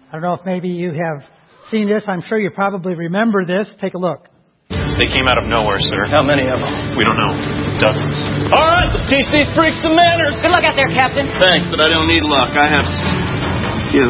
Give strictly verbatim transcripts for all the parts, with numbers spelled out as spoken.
I don't know if maybe you have seen this. I'm sure you probably remember this. Take a look. They came out of nowhere, sir. How many of them? We don't know. Dozens. All right, let's teach these freaks some manners. Good luck out there, Captain. Thanks, but I don't need luck. I have you.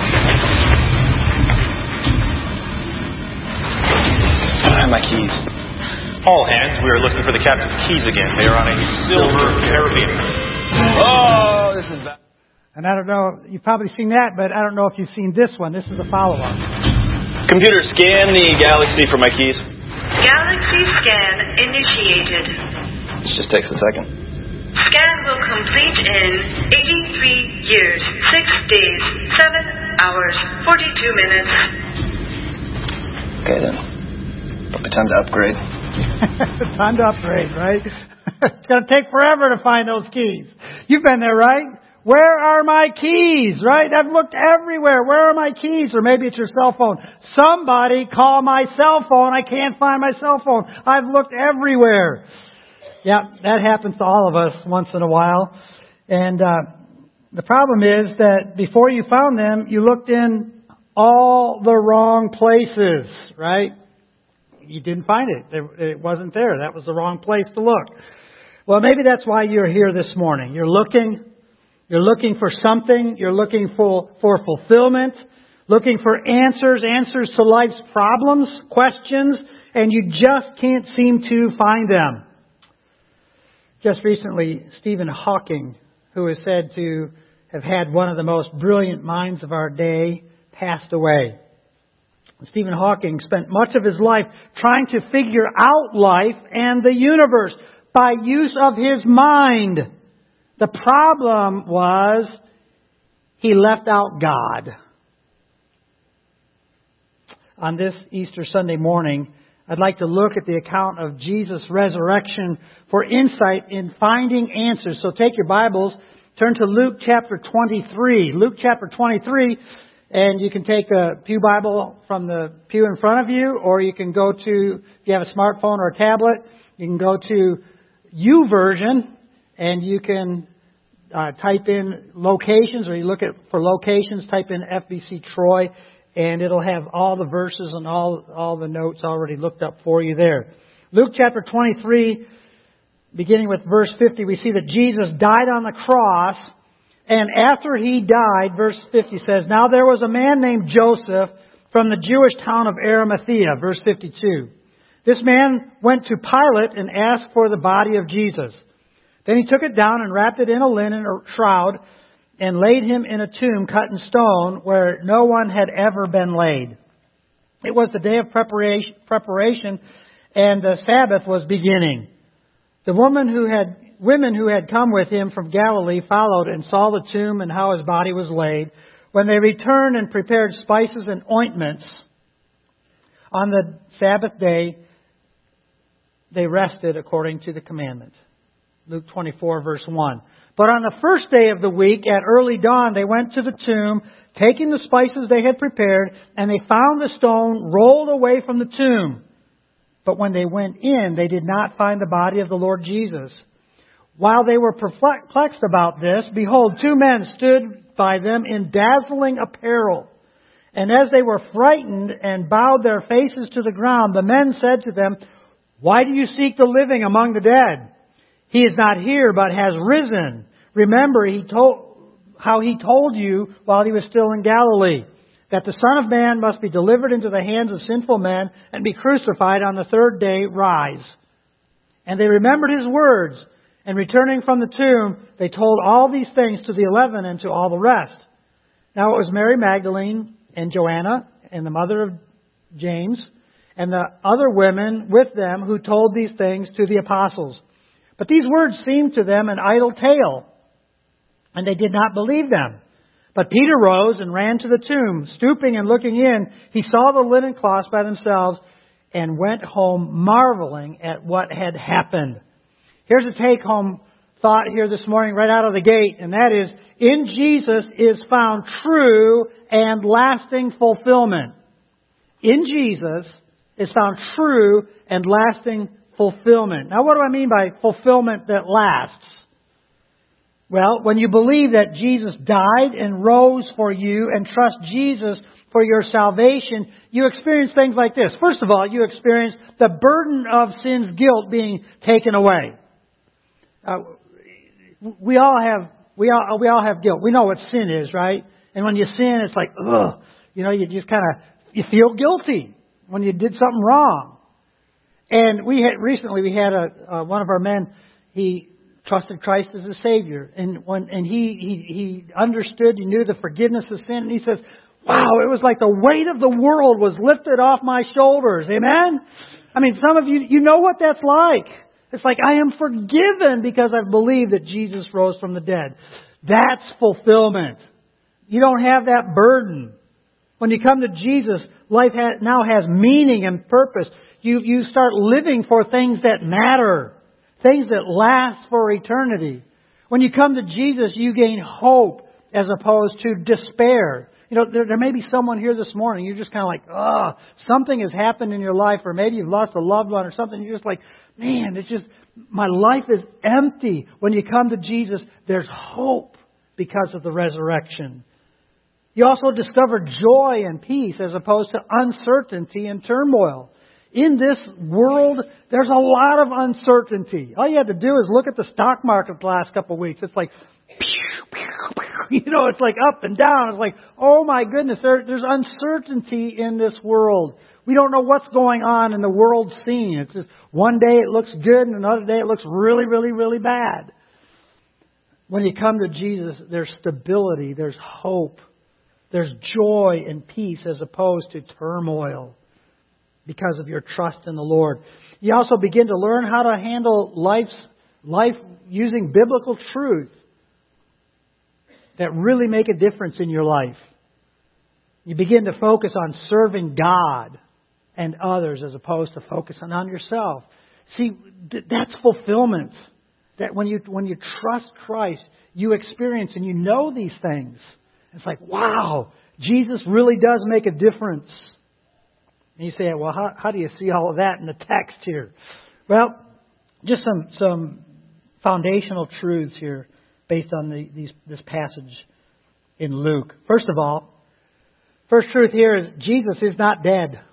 I have my keys. All hands, we are looking for the captain's keys again. They are on a silver carabiner. Oh, this is bad. And I don't know, you've probably seen that, but I don't know if you've seen this one. This is a follow-up. Computer, scan the Galaxy for my keys. Galaxy scan initiated. This just takes a second. Scan will complete in eighty-three years, six days, seven hours, forty-two minutes. Okay then. Probably time to upgrade. Time to upgrade, right? It's going to take forever to find those keys. You've been there, right? Where are my keys, right? I've looked everywhere. Where are my keys? Or maybe it's your cell phone. Somebody call my cell phone. I can't find my cell phone. I've looked everywhere. Yeah, that happens to all of us once in a while. And uh, the problem is that before you found them, you looked in all the wrong places, right? You didn't find it. It wasn't there. That was the wrong place to look. Well, maybe that's why you're here this morning. You're looking... You're looking for something. You're looking for, for fulfillment, looking for answers, answers to life's problems, questions, and you just can't seem to find them. Just recently, Stephen Hawking, who is said to have had one of the most brilliant minds of our day, passed away. Stephen Hawking spent much of his life trying to figure out life and the universe by use of his mind. The problem was he left out God. On this Easter Sunday morning, I'd like to look at the account of Jesus' resurrection for insight in finding answers. So take your Bibles, turn to Luke chapter twenty-three. Luke chapter twenty-three, and you can take a pew Bible from the pew in front of you, or you can go to, if you have a smartphone or a tablet, you can go to YouVersion, and you can uh, type in locations, or you look at for locations, type in F B C Troy, and it'll have all the verses and all all the notes already looked up for you there. Luke chapter twenty-three, beginning with verse fifty, we see that Jesus died on the cross, and after He died, verse fifty says, "Now there was a man named Joseph from the Jewish town of Arimathea," verse fifty-two. "This man went to Pilate and asked for the body of Jesus. Then he took it down and wrapped it in a linen shroud and laid him in a tomb cut in stone where no one had ever been laid. It was the day of preparation, preparation and the Sabbath was beginning. The woman who had, women who had come with him from Galilee followed and saw the tomb and how his body was laid. When they returned and prepared spices and ointments on the Sabbath day, they rested according to the commandment." Luke twenty-four, verse one. "But on the first day of the week, at early dawn, they went to the tomb, taking the spices they had prepared, and they found the stone rolled away from the tomb. But when they went in, they did not find the body of the Lord Jesus. While they were perplexed about this, behold, two men stood by them in dazzling apparel. And as they were frightened and bowed their faces to the ground, the men said to them, 'Why do you seek the living among the dead? He is not here, but has risen. Remember he told, how He told you while He was still in Galilee, that the Son of Man must be delivered into the hands of sinful men and be crucified on the third day rise.' And they remembered His words, and returning from the tomb, they told all these things to the eleven and to all the rest. Now it was Mary Magdalene and Joanna and the mother of James and the other women with them who told these things to the apostles. But these words seemed to them an idle tale, and they did not believe them. But Peter rose and ran to the tomb. Stooping and looking in, he saw the linen cloths by themselves and went home marveling at what had happened." Here's a take-home thought here this morning right out of the gate, and that is, in Jesus is found true and lasting fulfillment. In Jesus is found true and lasting fulfillment. Now, what do I mean by fulfillment that lasts? Well, when you believe that Jesus died and rose for you and trust Jesus for your salvation, you experience things like this. First of all, you experience the burden of sin's guilt being taken away. Uh, we all have we all we all have guilt. We know what sin is, right? And when you sin, it's like, ugh, you know, you just kind of you feel guilty when you did something wrong. And we had recently we had a uh, one of our men. He trusted Christ as a Savior, and when and he he he understood, he knew the forgiveness of sin, and he says, "Wow, it was like the weight of the world was lifted off my shoulders." Amen. I mean, some of you you know what that's like. It's like, I am forgiven because I've believed that Jesus rose from the dead. That's fulfillment. You don't have that burden. When you come to Jesus, life ha- now has meaning and purpose. You you start living for things that matter. Things that last for eternity. When you come to Jesus, you gain hope as opposed to despair. You know, there, there may be someone here this morning, you're just kind of like, oh, something has happened in your life, or maybe you've lost a loved one or something. You're just like, man, it's just, my life is empty. When you come to Jesus, there's hope because of the resurrection. You also discover joy and peace as opposed to uncertainty and turmoil. In this world, there's a lot of uncertainty. All you have to do is look at the stock market the last couple of weeks. It's like, you know, it's like up and down. It's like, oh my goodness, there, there's uncertainty in this world. We don't know what's going on in the world scene. It's just one day it looks good and another day it looks really, really, really bad. When you come to Jesus, there's stability, there's hope, there's joy and peace as opposed to turmoil. Because of your trust in the Lord. You also begin to learn how to handle life's life using biblical truth that really make a difference in your life. You begin to focus on serving God and others as opposed to focusing on yourself. See, that's fulfillment. That when you when you trust Christ, you experience and you know these things. It's like, wow, Jesus really does make a difference. And you say, well, how, how do you see all of that in the text here? Well, just some some foundational truths here based on the, these, this passage in Luke. First of all, first truth here is Jesus is not dead.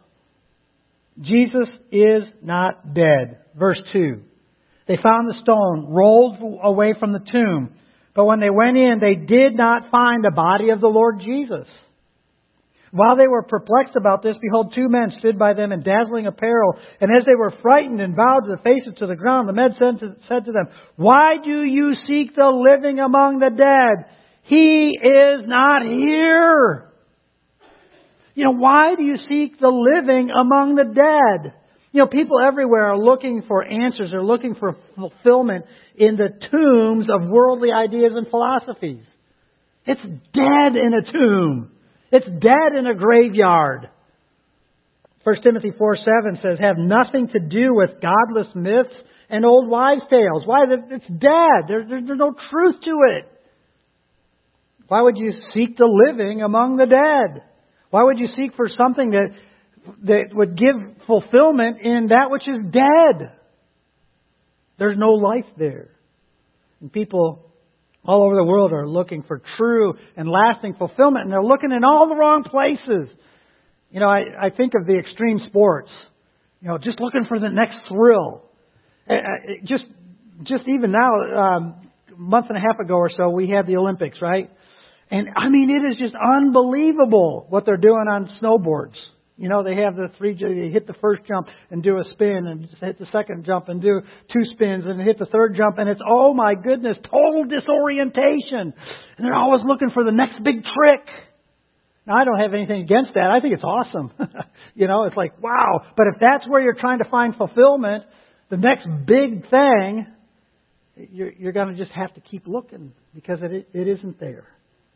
Jesus is not dead. Verse two. They found the stone rolled away from the tomb, but when they went in, they did not find the body of the Lord Jesus. While they were perplexed about this, behold, two men stood by them in dazzling apparel. And as they were frightened and bowed their faces to the ground, the men said to, said to them, "Why do you seek the living among the dead? He is not here." You know, why do you seek the living among the dead? You know, people everywhere are looking for answers. They're looking for fulfillment in the tombs of worldly ideas and philosophies. It's dead in a tomb. It's dead in a graveyard. First Timothy four seven says, "Have nothing to do with godless myths and old wives' tales." Why? It's dead. There's, there's no truth to it. Why would you seek the living among the dead? Why would you seek for something that that would give fulfillment in that which is dead? There's no life there. And people all over the world are looking for true and lasting fulfillment, and they're looking in all the wrong places. You know, I, I think of the extreme sports. You know, just looking for the next thrill. Uh, just, just even now, um, a month and a half ago or so, we had the Olympics, right? And I mean, it is just unbelievable what they're doing on snowboards. You know, they have the three, you hit the first jump and do a spin, and hit the second jump and do two spins, and hit the third jump, and it's, oh my goodness, total disorientation. And they're always looking for the next big trick. Now, I don't have anything against that. I think it's awesome. You know, it's like, wow. But if that's where you're trying to find fulfillment, the next big thing, you're, you're going to just have to keep looking because it, it isn't there.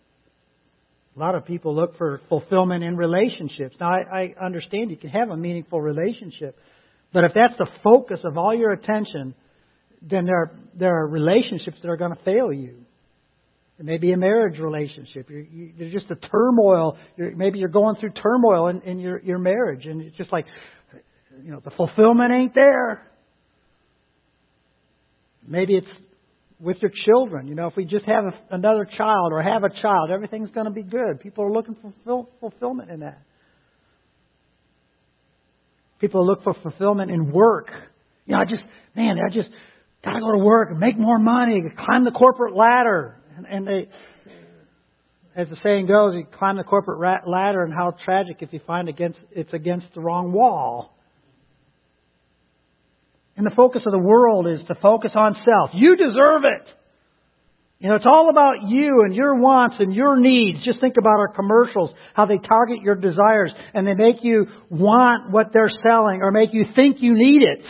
A lot of people look for fulfillment in relationships. Now, I, I understand you can have a meaningful relationship, but if that's the focus of all your attention, then there are, there are relationships that are going to fail you. It may be a marriage relationship. You're, you, there's just a turmoil. You're, maybe you're going through turmoil in, in your, your marriage, and it's just like, you know, the fulfillment ain't there. Maybe it's with your children. You know, if we just have a, another child or have a child, everything's going to be good. People are looking for fulfill, fulfillment in that. People look for fulfillment in work. You know, I just, man, I just got to go to work and make more money, climb the corporate ladder. And, and they, as the saying goes, you climb the corporate ra- ladder, and how tragic if you find against it's against the wrong wall. And the focus of the world is to focus on self. You deserve it. You know, it's all about you and your wants and your needs. Just think about our commercials, how they target your desires and they make you want what they're selling or make you think you need it.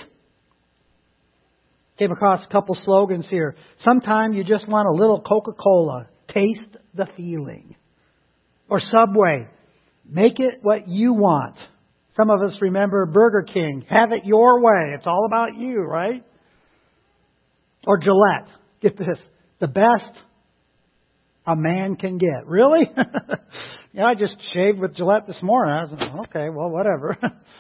Came across a couple slogans here. Sometimes you just want a little Coca-Cola. Taste the feeling. Or Subway. Make it what you want. Some of us remember Burger King. Have it your way. It's all about you, right? Or Gillette. Get this. The best a man can get. Really? Yeah, I just shaved with Gillette this morning. I was like, okay, well, whatever.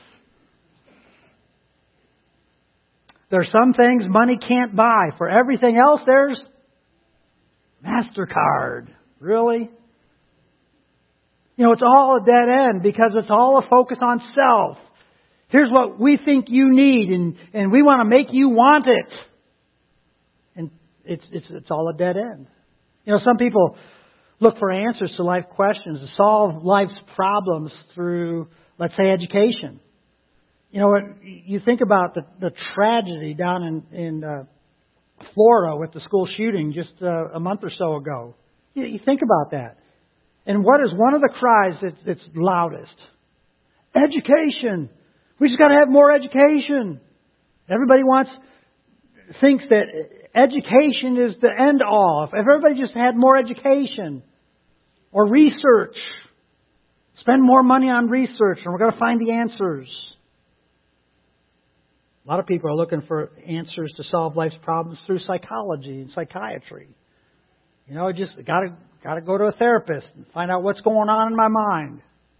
There are some things money can't buy. For everything else, there's MasterCard. Really? You know, it's all a dead end because it's all a focus on self. Here's what we think you need, and, and we want to make you want it. And it's, it's, it's all a dead end. You know, some people look for answers to life questions, to solve life's problems through, let's say, education. You know, you think about the, the tragedy down in, in uh, Florida with the school shooting just uh, a month or so ago. You, you think about that. And what is one of the cries that's, that's loudest? Education. We just got to have more education. Everybody wants, thinks that education is the end all. If everybody just had more education or research, spend more money on research and we're going to find the answers. A lot of people are looking for answers to solve life's problems through psychology and psychiatry. You know, just got to got to go to a therapist and find out what's going on in my mind.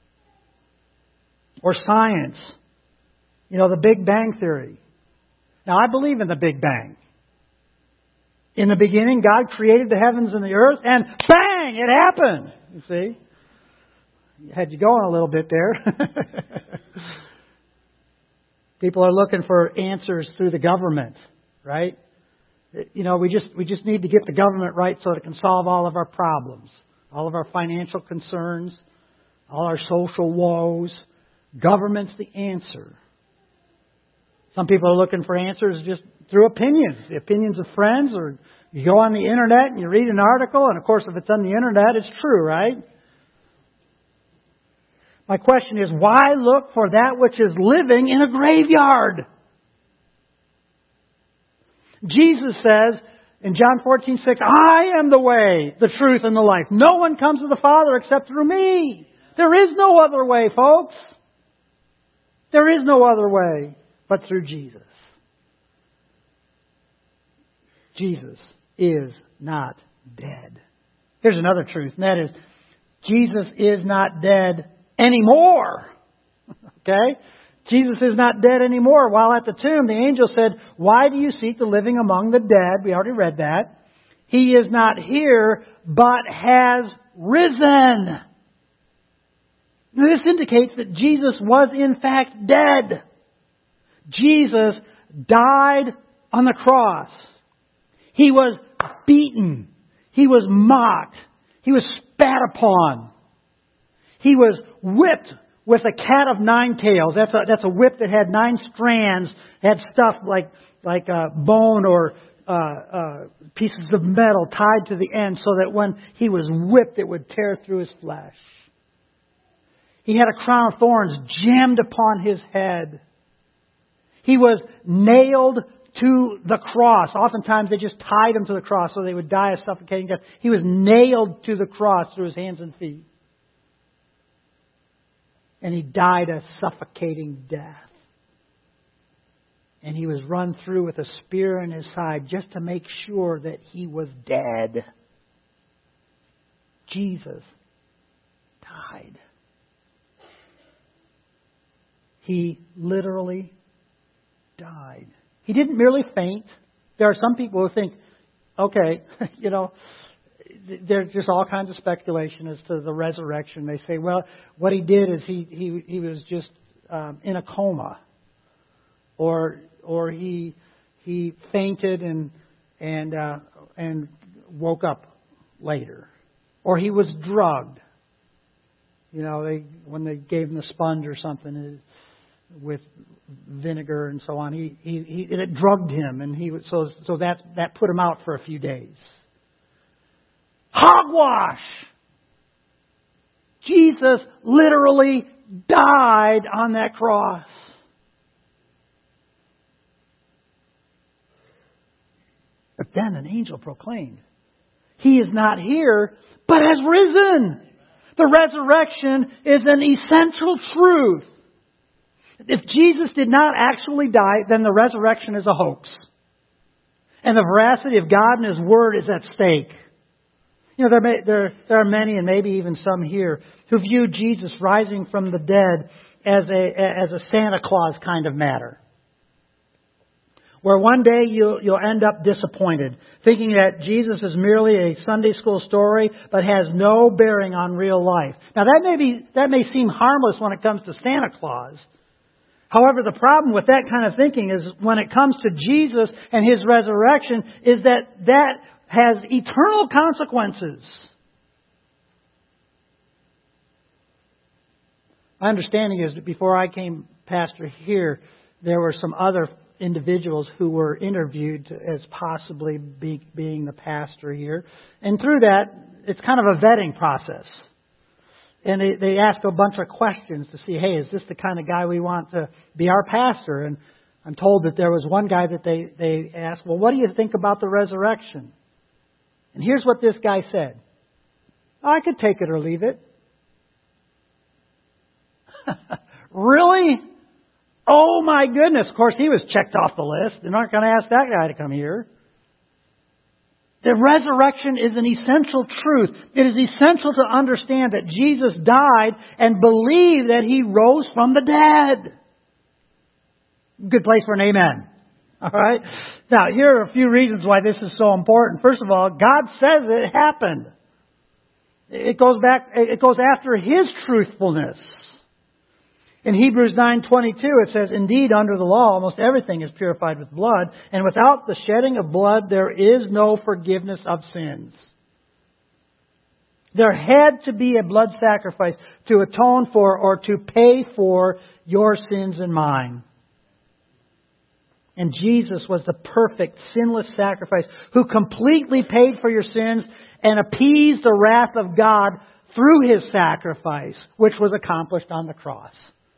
Or science. You know, the Big Bang Theory. Now, I believe in the Big Bang. In the beginning, God created the heavens and the earth, and bang! It happened. You see? Had you going a little bit there. People are looking for answers through the government, right? You know, we just we just need to get the government right so it can solve all of our problems, all of our financial concerns, all our social woes. Government's the answer. Some people are looking for answers just through opinions, the opinions of friends, or you go on the internet and you read an article, and of course, if it's on the internet, it's true, right? My question is, why look for that which is living in a graveyard? Jesus says in John fourteen six, I am the way, the truth, and the life. No one comes to the Father except through me. There is no other way, folks. There is no other way but through Jesus. Jesus is not dead. Here's another truth, and that is, Jesus is not dead anymore. Okay? Jesus is not dead anymore. While at the tomb, the angel said, why do you seek the living among the dead? We already read that. He is not here, but has risen. Now, this indicates that Jesus was in fact dead. Jesus died on the cross. He was beaten. He was mocked. He was spat upon. He was whipped with a cat of nine tails. That's a, that's a whip that had nine strands, had stuff like, like uh, bone or uh, uh, pieces of metal tied to the end so that when he was whipped, it would tear through his flesh. He had a crown of thorns jammed upon his head. He was nailed to the cross. Oftentimes they just tied him to the cross so they would die a suffocating death. He was nailed to the cross through his hands and feet. And he died a suffocating death. And he was run through with a spear in his side just to make sure that he was dead. Jesus died. He literally died. He didn't merely faint. There are some people who think okay, you know, there's just all kinds of speculation as to the resurrection. They say, well, what he did is he he he was just um, in a coma, or or he he fainted and and uh, and woke up later, or he was drugged. You know, they when they gave him the sponge or something with vinegar and so on, he he, he it drugged him, and he was, so so that that put him out for a few days. Hogwash! Jesus literally died on that cross. But then an angel proclaimed, He is not here, but has risen. The resurrection is an essential truth. If Jesus did not actually die, then the resurrection is a hoax. And the veracity of God and His Word is at stake. You know, there, may, there, there are many, and maybe even some here, who view Jesus rising from the dead as a, as a Santa Claus kind of matter. Where one day you'll, you'll end up disappointed, thinking that Jesus is merely a Sunday school story, but has no bearing on real life. Now that may be, that may seem harmless when it comes to Santa Claus. However, the problem with that kind of thinking is when it comes to Jesus and His resurrection is that that has eternal consequences. My understanding is that before I came pastor here, there were some other individuals who were interviewed as possibly be, being the pastor here. And through that, it's kind of a vetting process. And they, they ask a bunch of questions to see, hey, is this the kind of guy we want to be our pastor? And I'm told that there was one guy that they, they asked, well, what do you think about the resurrection? And here's what this guy said. Oh, I could take it or leave it. Really? Oh my goodness. Of course, he was checked off the list. They're not going to ask that guy to come here. The resurrection is an essential truth. It is essential to understand that Jesus died and believe that He rose from the dead. Good place for an amen. All right. Now, here are a few reasons why this is so important. First of all, God says it happened. It goes back, it goes after His truthfulness. In Hebrews nine twenty-two, it says, indeed, under the law, almost everything is purified with blood, and without the shedding of blood, there is no forgiveness of sins. There had to be a blood sacrifice to atone for or to pay for your sins and mine. And Jesus was the perfect, sinless sacrifice who completely paid for your sins and appeased the wrath of God through His sacrifice, which was accomplished on the cross.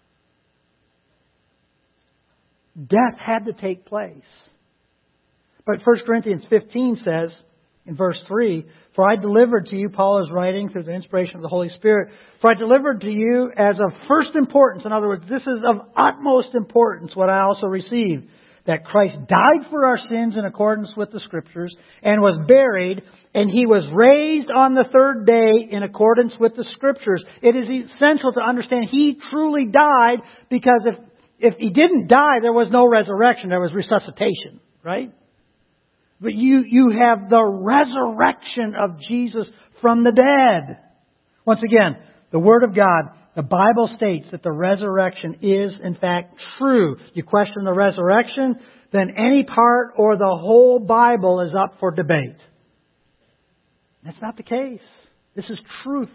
Death had to take place. But First Corinthians fifteen says, in verse three, for I delivered to you, Paul is writing through the inspiration of the Holy Spirit, for I delivered to you as of first importance. In other words, this is of utmost importance what I also received. That Christ died for our sins in accordance with the Scriptures and was buried, and He was raised on the third day in accordance with the Scriptures. It is essential to understand He truly died, because if, if He didn't die, there was no resurrection. There was resuscitation, right? But you, you have the resurrection of Jesus from the dead. Once again, the Word of God, the Bible states that the resurrection is, in fact, true. You question the resurrection, then any part or the whole Bible is up for debate. That's not the case. This is truth.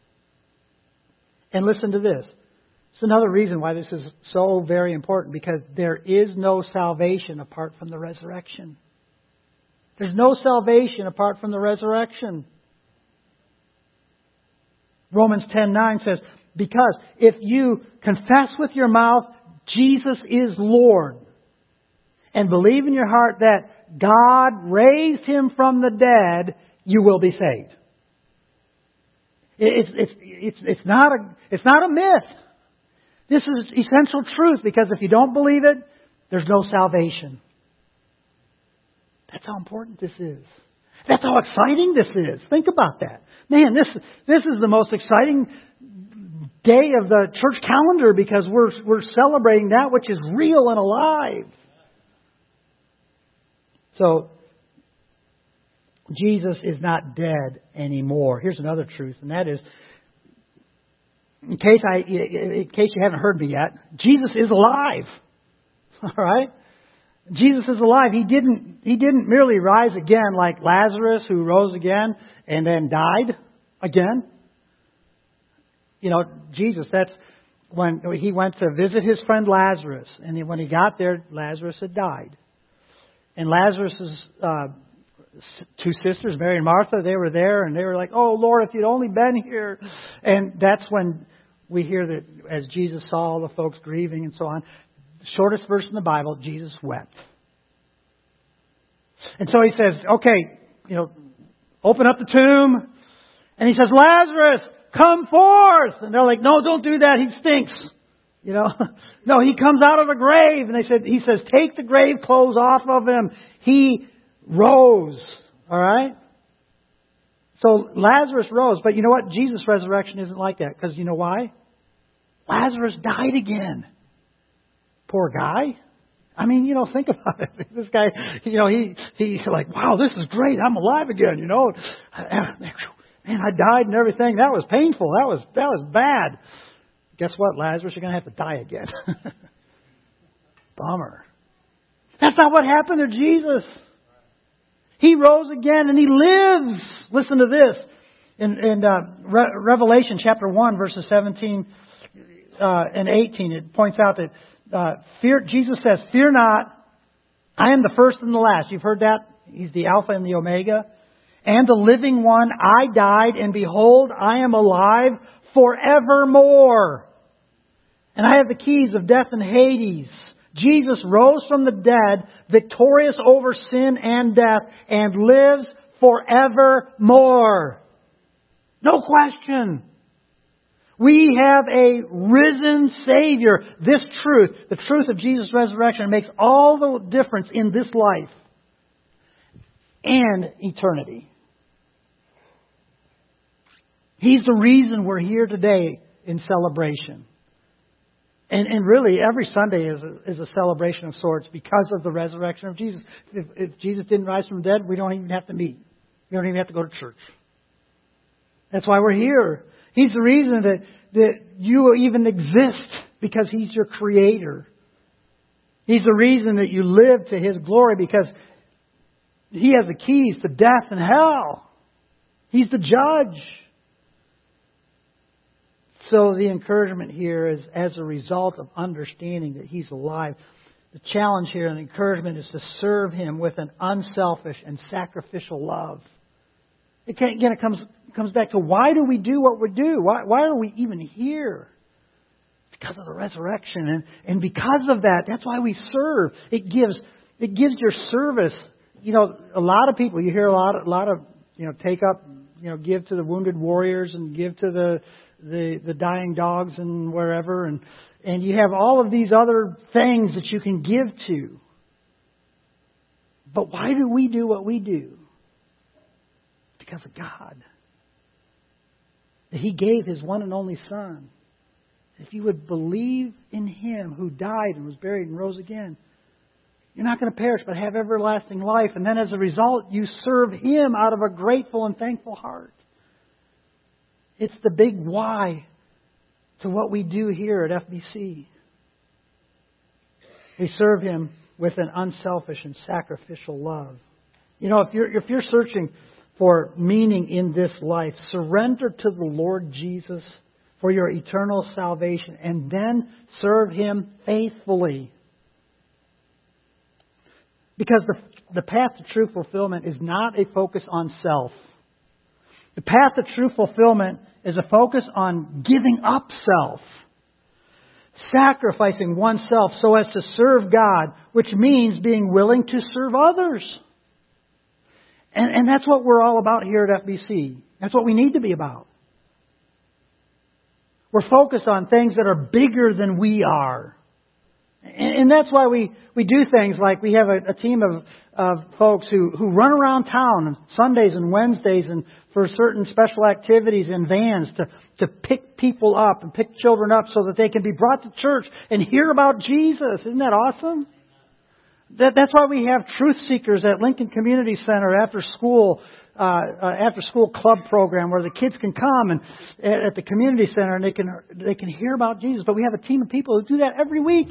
And listen to this. It's another reason why this is so very important, because there is no salvation apart from the resurrection. There's no salvation apart from the resurrection. Romans ten nine says, because if you confess with your mouth Jesus is Lord and believe in your heart that God raised Him from the dead, you will be saved. It's, it's, it's, it's, not a, it's not a myth. This is essential truth, because if you don't believe it, there's no salvation. That's how important this is. That's how exciting this is. Think about that. Man, this this is the most exciting day of the church calendar, because we're we're celebrating that which is real and alive. So, Jesus is not dead anymore. Here's another truth, and that is, in case I, in case you haven't heard me yet, Jesus is alive. All right? Jesus is alive. He didn't, he didn't merely rise again like Lazarus, who rose again and then died again. You know, Jesus, that's when he went to visit his friend Lazarus. And when he got there, Lazarus had died. And Lazarus' uh, two sisters, Mary and Martha, they were there, and they were like, "Oh, Lord, if you'd only been here." And that's when we hear that as Jesus saw all the folks grieving and so on, the shortest verse in the Bible, Jesus wept. And so he says, okay, you know, open up the tomb. And he says, "Lazarus, come forth." And they're like, "No, don't do that. He stinks." You know, no, he comes out of the grave. And they said, he says, "Take the grave clothes off of him." He rose. All right? So Lazarus rose. But you know what? Jesus' resurrection isn't like that. Because you know why? Lazarus died again. Poor guy. I mean, you know, think about it. This guy, you know, he he's like, "Wow, this is great. I'm alive again." You know, man, I died and everything. That was painful. That was that was bad. Guess what, Lazarus? You're going to have to die again. Bummer. That's not what happened to Jesus. He rose again and he lives. Listen to this. In, in uh, Re- Revelation chapter one, verses seventeen uh, and eighteen, it points out that uh, fear. Jesus says, "Fear not, I am the first and the last." You've heard that? He's the Alpha and the Omega. "And the living one, I died, and behold, I am alive forevermore. And I have the keys of death and Hades." Jesus rose from the dead, victorious over sin and death, and lives forevermore. No question. We have a risen Savior. This truth, the truth of Jesus' resurrection, makes all the difference in this life and eternity. He's the reason we're here today in celebration. And, and really, every Sunday is a, is a celebration of sorts because of the resurrection of Jesus. If, if Jesus didn't rise from the dead, we don't even have to meet. We don't even have to go to church. That's why we're here. He's the reason that, that you even exist, because He's your Creator. He's the reason that you live to His glory, because He has the keys to death and hell. He's the judge. So the encouragement here is as a result of understanding that He's alive. The challenge here and the encouragement is to serve Him with an unselfish and sacrificial love. It can, again, it comes comes back to, why do we do what we do? Why, why are we even here? Because of the resurrection. And, and because of that, that's why we serve. It gives it gives your service. You know, a lot of people, you hear a lot, a lot of, you know, take up, you know, give to the wounded warriors and give to the the, the dying dogs and wherever. And, and you have all of these other things that you can give to. But why do we do what we do? Because of God. That He gave His one and only Son. If you would believe in Him who died and was buried and rose again, you're not going to perish but have everlasting life. And then as a result, you serve Him out of a grateful and thankful heart. It's the big why to what we do here at F B C. We serve Him with an unselfish and sacrificial love. You know, if you're if you're searching for meaning in this life, surrender to the Lord Jesus for your eternal salvation, and then serve Him faithfully. Because the, the path to true fulfillment is not a focus on self. The path to true fulfillment is a focus on giving up self. Sacrificing oneself so as to serve God, which means being willing to serve others. And, and that's what we're all about here at F B C. That's what we need to be about. We're focused on things that are bigger than we are. And, and that's why we, we do things like we have a, a team of, of folks who, who run around town on Sundays and Wednesdays and for certain special activities in vans to, to pick people up and pick children up so that they can be brought to church and hear about Jesus. Isn't that awesome? That, that's why we have truth seekers at Lincoln Community Center after school uh, uh, after-school club program where the kids can come and at, at the community center and they can they can hear about Jesus. But we have a team of people who do that every week.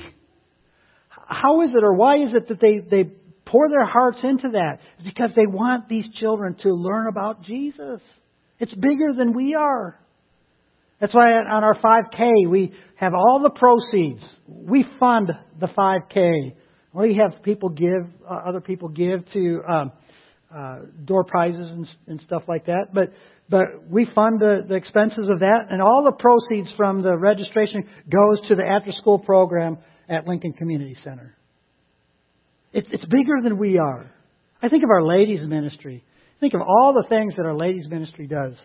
How is it or why is it that they, they pour their hearts into that? It's because they want these children to learn about Jesus. It's bigger than we are. That's why on our five K we have all the proceeds. We fund the five K. We have people give, uh, other people give to um, uh, door prizes and, and stuff like that. But but we fund the, the expenses of that, and all the proceeds from the registration goes to the after-school program at Lincoln Community Center. It's, it's bigger than we are. I think of our ladies' ministry. Think of all the things that our ladies' ministry does.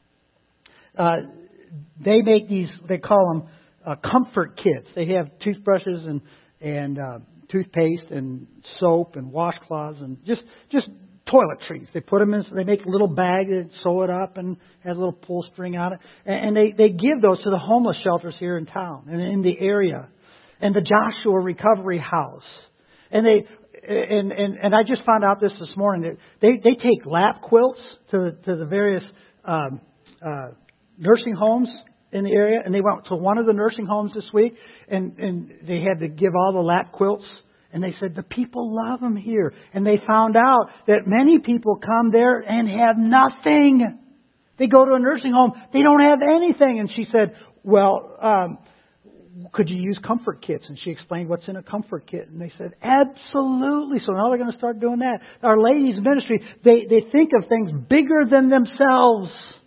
Uh, they make these, they call them uh, comfort kits. They have toothbrushes and and uh, toothpaste and soap and washcloths and just just toiletries. They put them in. They make a little bag. They sew it up and has a little pull string on it. And, and they they give those to the homeless shelters here in town and in the area, and the Joshua Recovery House. And they and and, and I just found out this this morning that they they take lap quilts to to the various um, uh, nursing homes in the area, and they went to one of the nursing homes this week, and, and they had to give all the lap quilts, and they said the people love them here. And they found out that many people come there and have nothing. They go to a nursing home, they don't have anything. And she said, well, um, could you use comfort kits? And she explained what's in a comfort kit. And they said, absolutely. So now they're going to start doing that. Our ladies' ministry, they, they think of things bigger than themselves.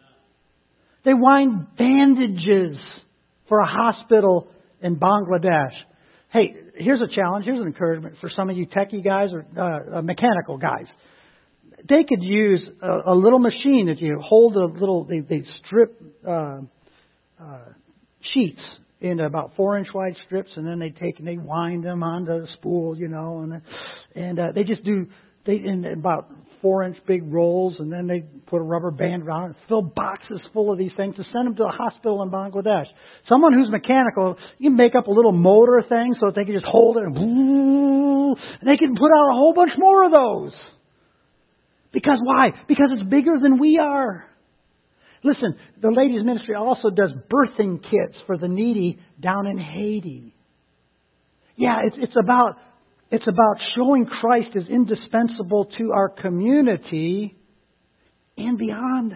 They wind bandages for a hospital in Bangladesh. Hey, here's a challenge. Here's an encouragement for some of you techie guys or uh, mechanical guys. They could use a, a little machine that you hold a little, they, they strip uh, uh, sheets into about four inch wide strips, and then they take and they wind them onto the spool, you know, and and uh, they just do they in about four inch big rolls, and then they put a rubber band around it, fill boxes full of these things to send them to a hospital in Bangladesh. Someone who's mechanical, you can make up a little motor thing so that they can just hold it and, and they can put out a whole bunch more of those. Because why? Because it's bigger than we are. Listen, the ladies' ministry also does birthing kits for the needy down in Haiti. Yeah, it's it's about It's about showing Christ as indispensable to our community and beyond.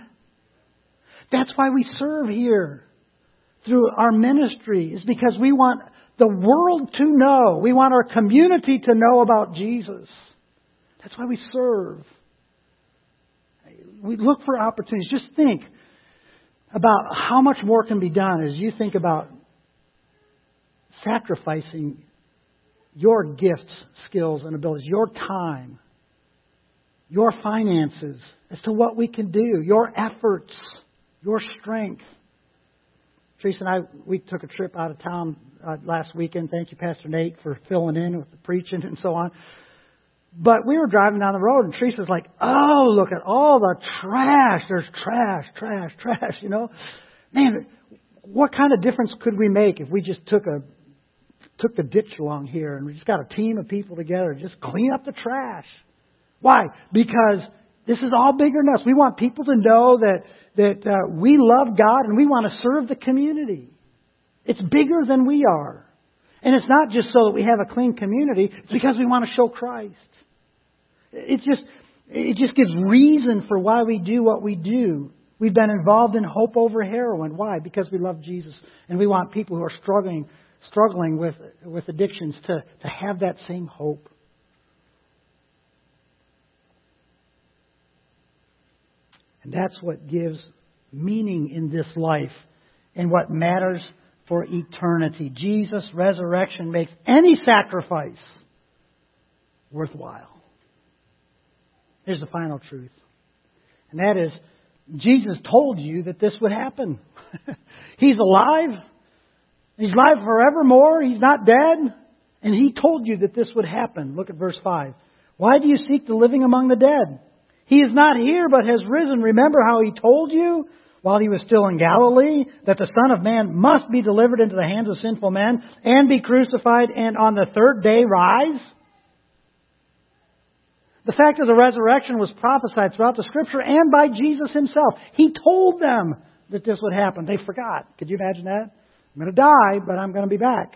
That's why we serve here through our ministry, is because we want the world to know. We want our community to know about Jesus. That's why we serve. We look for opportunities. Just think about how much more can be done as you think about sacrificing your gifts, skills, and abilities, your time, your finances, as to what we can do, your efforts, your strength. Teresa and I, we took a trip out of town uh, last weekend. Thank you, Pastor Nate, for filling in with the preaching and so on. But we were driving down the road, and Teresa's like, oh, look at all the trash. There's trash, trash, trash, you know. Man, what kind of difference could we make if we just took a took the ditch along here and we just got a team of people together to just clean up the trash? Why? Because this is all bigger than us. We want people to know that that uh, we love God and we want to serve the community. It's bigger than we are. And it's not just so that we have a clean community. It's because we want to show Christ. It just it just gives reason for why we do what we do. We've been involved in Hope Over Heroin. Why? Because we love Jesus and we want people who are struggling struggling with with addictions to, to have that same hope. And that's what gives meaning in this life and what matters for eternity. Jesus' resurrection makes any sacrifice worthwhile. Here's the final truth. And that is, Jesus told you that this would happen. He's alive. He's alive forevermore. He's not dead. And He told you that this would happen. Look at verse five. Why do you seek the living among the dead? He is not here, but has risen. Remember how He told you while He was still in Galilee that the Son of Man must be delivered into the hands of sinful men and be crucified and on the third day rise? The fact of the resurrection was prophesied throughout the Scripture and by Jesus Himself. He told them that this would happen. They forgot. Could you imagine that? I'm going to die, but I'm going to be back.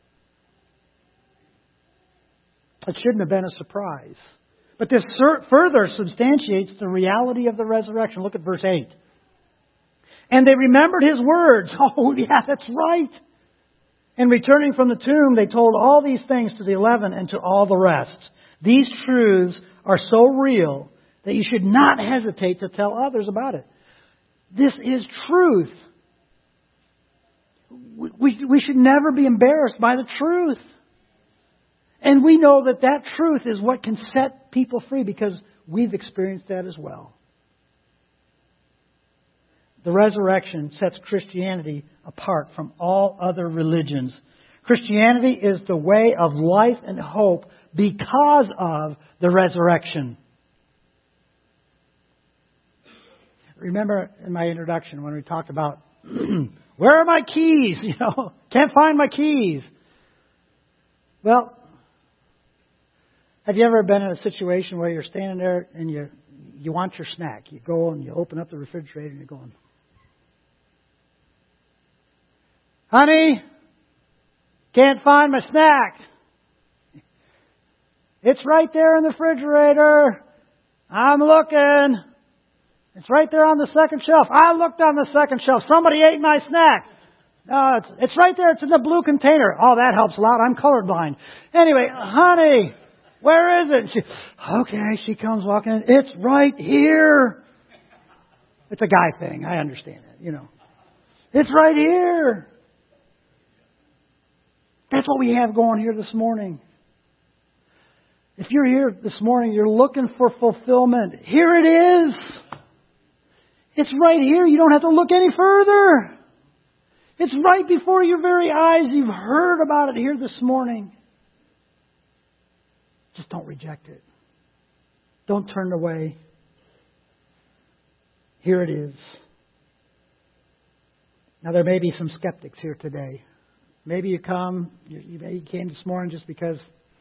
It shouldn't have been a surprise. But this further substantiates the reality of the resurrection. Look at verse eight. And they remembered His words. Oh, yeah, that's right. And returning from the tomb, they told all these things to the eleven and to all the rest. These truths are so real that you should not hesitate to tell others about it. This is truth. We, we should never be embarrassed by the truth. And we know that that truth is what can set people free because we've experienced that as well. The resurrection sets Christianity apart from all other religions. Christianity is the way of life and hope because of the resurrection. Remember in my introduction when we talked about, where are my keys? You know, can't find my keys. Well, have you ever been in a situation where you're standing there and you you want your snack? You go and you open up the refrigerator and you're going, honey, can't find my snack. It's right there in the refrigerator. I'm looking. It's right there on the second shelf. I looked on the second shelf. Somebody ate my snack. No, it's, it's right there. It's in the blue container. Oh, that helps a lot. I'm colorblind. Anyway, honey, where is it? She, okay, she comes walking in. It's right here. It's a guy thing. I understand it, you know. It's right here. That's what we have going here this morning. If you're here this morning, you're looking for fulfillment. Here it is. It's right here. You don't have to look any further. It's right before your very eyes. You've heard about it here this morning. Just don't reject it. Don't turn away. Here it is. Now there may be some skeptics here today. Maybe you come, you, you came this morning just because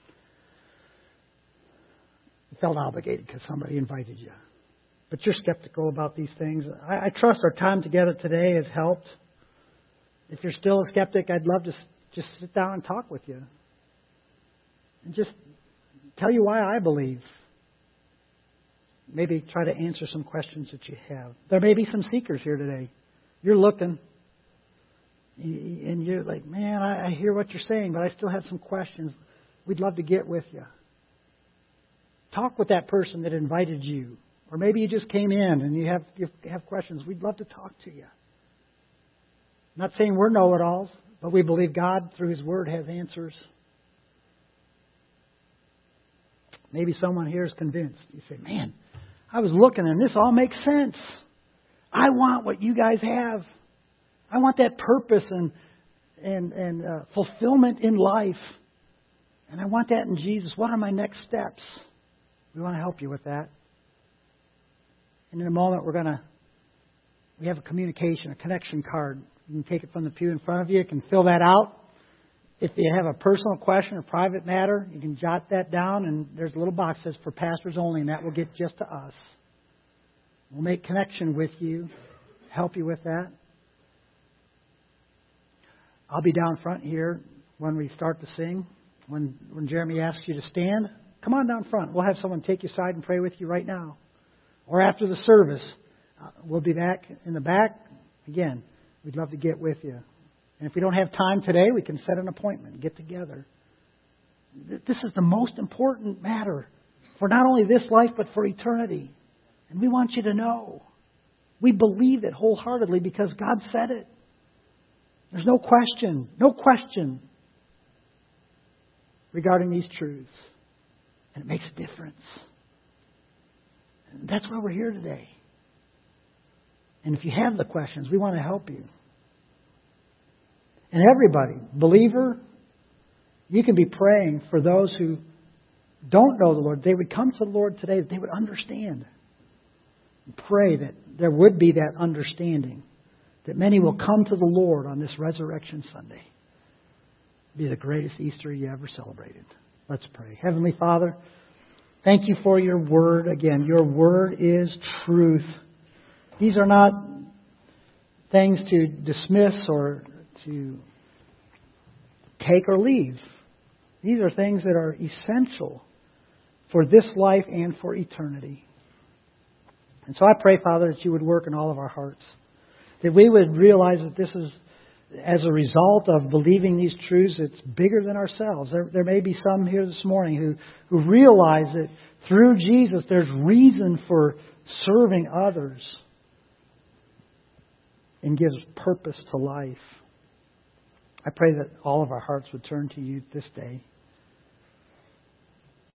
you felt obligated because somebody invited you. But you're skeptical about these things. I, I trust our time together today has helped. If you're still a skeptic, I'd love to just sit down and talk with you. And just tell you why I believe. Maybe try to answer some questions that you have. There may be some seekers here today. You're looking. And you're like, man, I hear what you're saying, but I still have some questions. We'd love to get with you. Talk with that person that invited you. Or maybe you just came in and you have you have questions. We'd love to talk to you. I'm not saying we're know-it-alls, but we believe God, through His Word, has answers. Maybe someone here is convinced. You say, man, I was looking and this all makes sense. I want what you guys have. I want that purpose and and, and uh, fulfillment in life. And I want that in Jesus. What are my next steps? We want to help you with that. And in a moment, we're going to, we have a communication, a connection card. You can take it from the pew in front of you. You can fill that out. If you have a personal question or private matter, you can jot that down. And there's a little box that says for pastors only, and that will get just to us. We'll make connection with you, help you with that. I'll be down front here when we start to sing. When, when Jeremy asks you to stand, come on down front. We'll have someone take you aside and pray with you right now. Or after the service, uh, we'll be back in the back. Again, we'd love to get with you. And if we don't have time today, we can set an appointment and get together. This is the most important matter for not only this life, but for eternity. And we want you to know. We believe it wholeheartedly because God said it. There's no question, no question regarding these truths. And it makes a difference. And that's why we're here today. And if you have the questions, we want to help you. And everybody, believer, you can be praying for those who don't know the Lord. They would come to the Lord today, that they would understand. And pray that there would be that understanding. That many will come to the Lord on this Resurrection Sunday. It'll be the greatest Easter you ever celebrated. Let's pray. Heavenly Father, Thank you for your word again. Your word is truth. These are not things to dismiss or to take or leave. These are things that are essential for this life and for eternity. And so I pray, Father, that you would work in all of our hearts. That we would realize that this is, as a result of believing these truths, it's bigger than ourselves. There, there may be some here this morning who, who realize that through Jesus there's reason for serving others and gives purpose to life. I pray that all of our hearts would turn to you this day.